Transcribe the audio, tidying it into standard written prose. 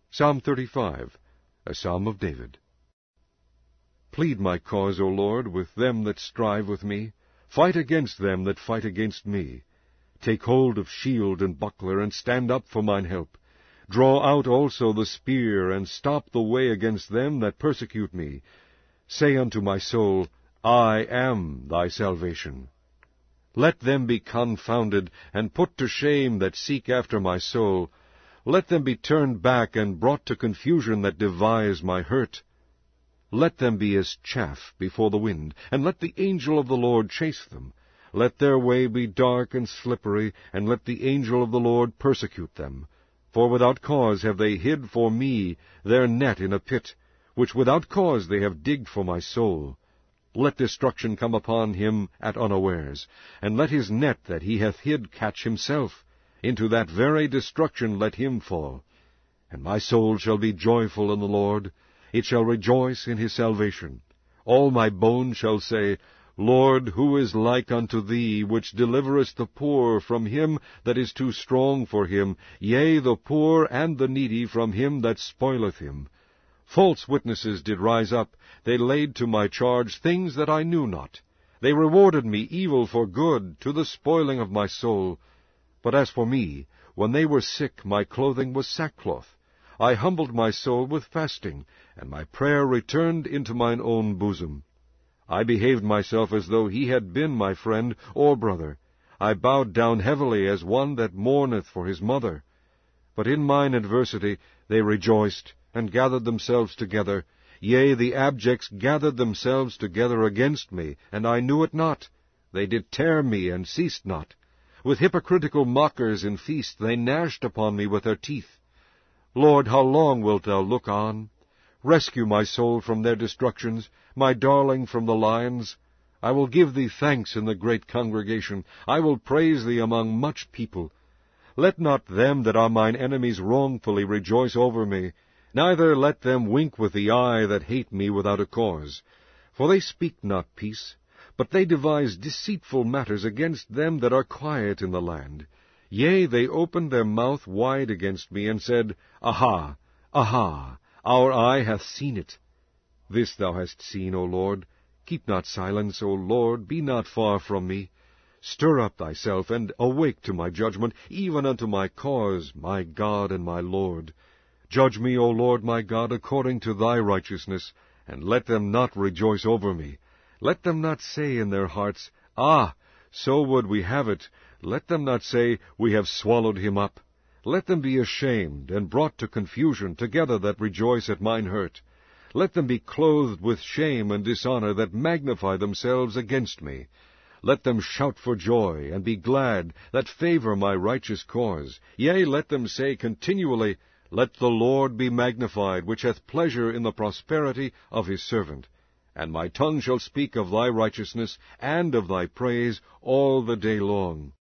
Psalm 35, a psalm of David. Plead my cause, O Lord, with them that strive with me. Fight against them that fight against me. Take hold of shield and buckler, and stand up for mine help. Draw out also the spear, and stop the way against them that persecute me. Say unto my soul, I am thy salvation. Let them be confounded, and put to shame that seek after my soul. Let them be turned back, and brought to confusion that devise my hurt. Let them be as chaff before the wind, and let the angel of the Lord chase them. Let their way be dark and slippery, and let the angel of the Lord persecute them. For without cause have they hid for me their net in a pit, which without cause they have digged for my soul. Let destruction come upon him at unawares, and let his net that he hath hid catch himself. Into that very destruction let him fall. And my soul shall be joyful in the Lord. It shall rejoice in his salvation. All my bones shall say, Lord, who is like unto thee, which deliverest the poor from him that is too strong for him, yea, the poor and the needy from him that spoileth him? False witnesses did rise up. They laid to my charge things that I knew not. They rewarded me evil for good, to the spoiling of my soul. But as for me, when they were sick, my clothing was sackcloth. I humbled my soul with fasting, and my prayer returned into mine own bosom. I behaved myself as though he had been my friend or brother. I bowed down heavily as one that mourneth for his mother. But in mine adversity they rejoiced, and gathered themselves together. Yea, the abjects gathered themselves together against me, and I knew it not. They did tear me, and ceased not. With hypocritical mockers in feast they gnashed upon me with their teeth. Lord, how long wilt thou look on? Rescue my soul from their destructions, my darling from the lions. I will give thee thanks in the great congregation. I will praise thee among much people. Let not them that are mine enemies wrongfully rejoice over me, neither let them wink with the eye that hate me without a cause. For they speak not peace, but they devise deceitful matters against them that are quiet in the land. Yea, they opened their mouth wide against me, and said, Aha, aha, our eye hath seen it. This thou hast seen, O Lord. Keep not silence, O Lord, be not far from me. Stir up thyself, and awake to my judgment, even unto my cause, my God and my Lord. Judge me, O Lord my God, according to thy righteousness, and let them not rejoice over me. Let them not say in their hearts, Ah, so would we have it. Let them not say, We have swallowed him up. Let them be ashamed, and brought to confusion together that rejoice at mine hurt. Let them be clothed with shame and dishonor that magnify themselves against me. Let them shout for joy, and be glad, that favor my righteous cause. Yea, let them say continually, Let the Lord be magnified, which hath pleasure in the prosperity of his servant. And my tongue shall speak of thy righteousness, and of thy praise all the day long.